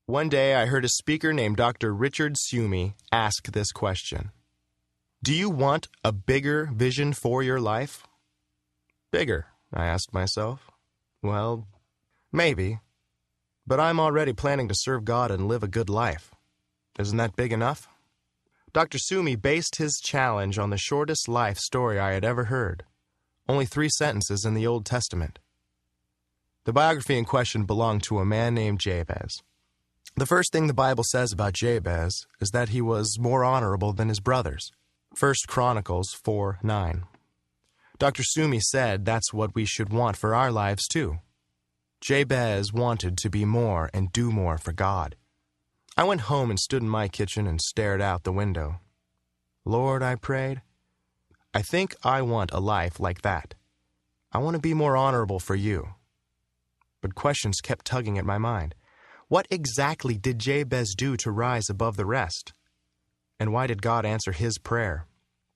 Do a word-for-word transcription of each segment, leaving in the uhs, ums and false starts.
One day I heard a speaker named Doctor Richard Sumi ask this question. Do you want a bigger vision for your life? Bigger, I asked myself. Well, maybe. But I'm already planning to serve God and live a good life. Isn't that big enough? Doctor Sumi based his challenge on the shortest life story I had ever heard. Only three sentences in the Old Testament. The biography in question belonged to a man named Jabez. The first thing the Bible says about Jabez is that he was more honorable than his brothers. First Chronicles four nine. Doctor Sumi said that's what we should want for our lives too. Jabez wanted to be more and do more for God. I went home and stood in my kitchen and stared out the window. Lord, I prayed, I think I want a life like that. I want to be more honorable for you. But questions kept tugging at my mind. What exactly did Jabez do to rise above the rest? And why did God answer his prayer?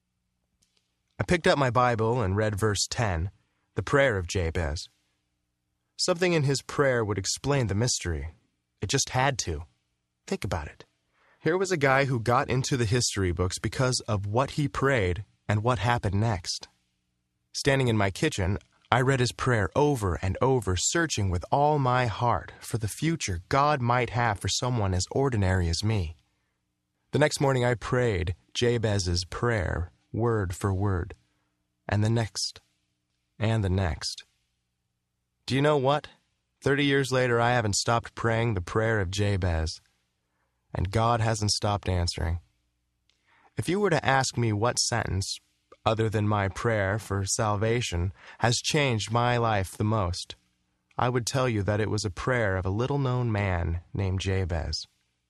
I picked up my Bible and read verse ten, the prayer of Jabez. Something in his prayer would explain the mystery. It just had to. Think about it. Here was a guy who got into the history books because of what he prayed and what happened next. Standing in my kitchen, I read his prayer over and over, searching with all my heart for the future God might have for someone as ordinary as me. The next morning I prayed Jabez's prayer, word for word, and the next, and the next. Do you know what? Thirty years later, I haven't stopped praying the prayer of Jabez, and God hasn't stopped answering. If you were to ask me what sentence, other than my prayer for salvation, has changed my life the most, I would tell you that it was a prayer of a little-known man named Jabez.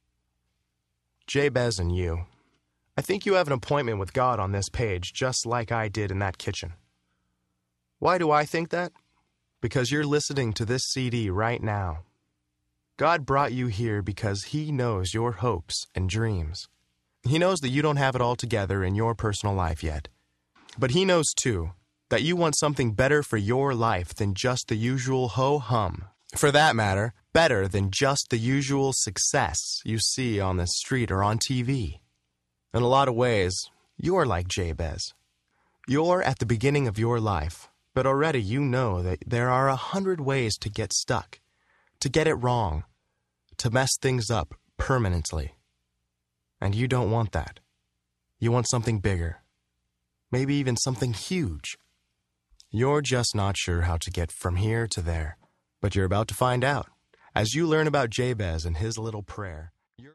Jabez and you. I think you have an appointment with God on this page, just like I did in that kitchen. Why do I think that? Because you're listening to this C D right now. God brought you here because He knows your hopes and dreams. He knows that you don't have it all together in your personal life yet. But He knows, too, that you want something better for your life than just the usual ho-hum. For that matter, better than just the usual success you see on the street or on T V. In a lot of ways, you're like Jabez. You're at the beginning of your life, but already you know that there are a hundred ways to get stuck, to get it wrong, to mess things up permanently. And you don't want that. You want something bigger. Maybe even something huge. You're just not sure how to get from here to there, but you're about to find out as you learn about Jabez and his little prayer.